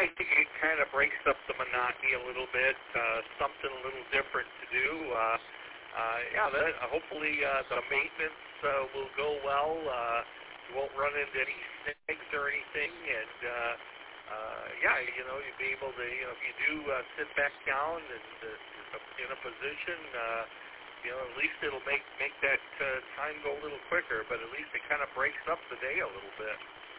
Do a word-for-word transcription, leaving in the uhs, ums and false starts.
I think it kind of breaks up the monotony a little bit, uh, something a little different to do. Uh, uh, yeah, that, uh, hopefully uh, the maintenance uh, will go well. Uh, you won't run into any snags or anything, and uh, uh, yeah, you know, you'll be able to, you know, if you do uh, sit back down and uh, in a position, uh, you know, at least it'll make make that uh, time go a little quicker. But at least it kind of breaks up the day a little bit.